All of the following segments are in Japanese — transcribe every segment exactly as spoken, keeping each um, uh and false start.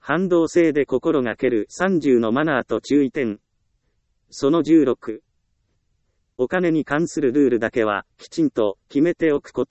反動性で心がけるさんじゅうのマナーと注意点。そのじゅうろく。お金に関するルールだけはきちんと決めておくこと。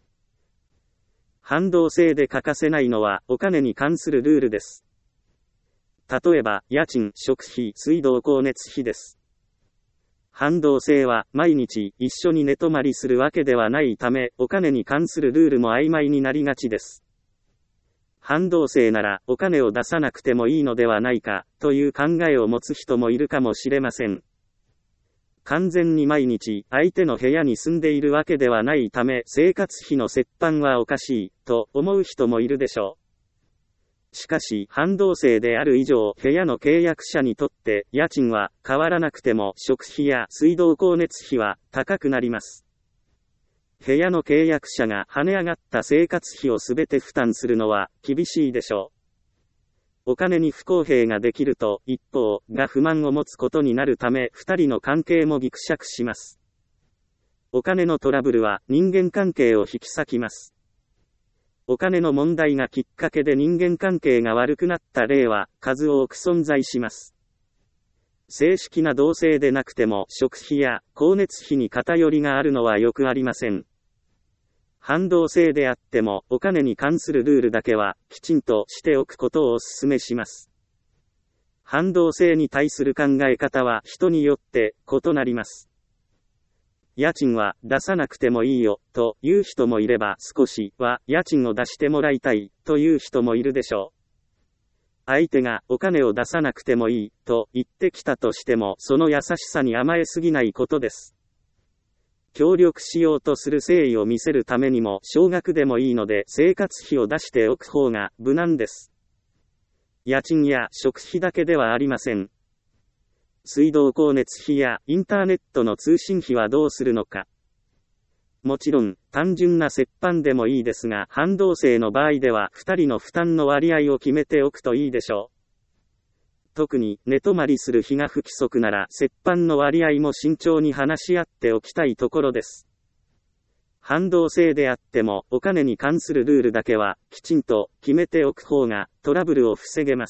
反動性で欠かせないのはお金に関するルールです。例えば、家賃、食費、水道光熱費です。反動性は毎日一緒に寝泊まりするわけではないため、お金に関するルールも曖昧になりがちです。反動性ならお金を出さなくてもいいのではないか、という考えを持つ人もいるかもしれません。完全に毎日相手の部屋に住んでいるわけではないため、生活費の折半はおかしい、と思う人もいるでしょう。しかし、反動性である以上、部屋の契約者にとって、家賃は変わらなくても食費や水道光熱費は高くなります。部屋の契約者が跳ね上がった生活費をすべて負担するのは厳しいでしょう。お金に不公平ができると、一方が不満を持つことになるため、二人の関係もぎくしゃくします。お金のトラブルは人間関係を引き裂きます。お金の問題がきっかけで人間関係が悪くなった例は数多く存在します。正式な同棲でなくても食費や光熱費に偏りがあるのはよくありません。反動性であってもお金に関するルールだけはきちんとしておくことをお勧めします。反動性に対する考え方は人によって異なります。家賃は出さなくてもいいよという人もいれば、少しは家賃を出してもらいたいという人もいるでしょう。相手がお金を出さなくてもいいと言ってきたとしても、その優しさに甘えすぎないことです。協力しようとする誠意を見せるためにも少額でもいいので生活費を出しておく方が無難です。家賃や食費だけではありません。水道光熱費やインターネットの通信費はどうするのか。もちろん単純な折半でもいいですが、反動性の場合ではふたりの負担の割合を決めておくといいでしょう。特に寝泊まりする日が不規則なら折半の割合も慎重に話し合っておきたいところです。反動性であってもお金に関するルールだけはきちんと決めておく方がトラブルを防げます。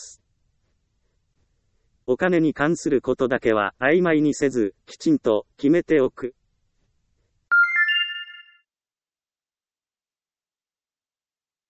お金に関することだけは曖昧にせずきちんと決めておく。